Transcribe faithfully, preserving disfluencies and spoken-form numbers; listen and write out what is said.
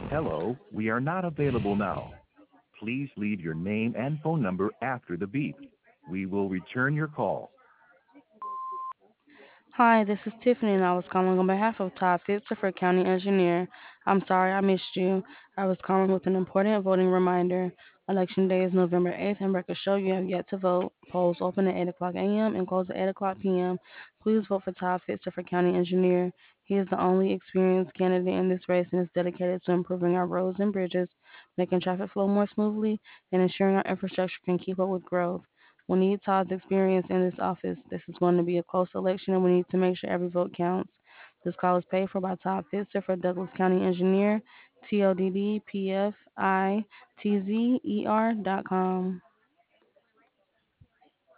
Hello, we are not available now. Please leave your name and phone number after the beep. We will return your call. Hi, this is Tiffany, and I was calling on behalf of Todd Fitzer for County Engineer. I'm sorry I missed you. I was calling with an important voting reminder. Election Day is November eighth, and records show you have yet to vote. Polls open at eight o'clock a m and close at eight o'clock p m. Please vote for Todd Fitzer for County Engineer. He is the only experienced candidate in this race and is dedicated to improving our roads and bridges, making traffic flow more smoothly, and ensuring our infrastructure can keep up with growth. We need Todd's experience in this office. This is going to be a close election, and we need to make sure every vote counts. This call is paid for by Todd Fitzer for Douglas County Engineer, T O D D P F I T Z E R dot com.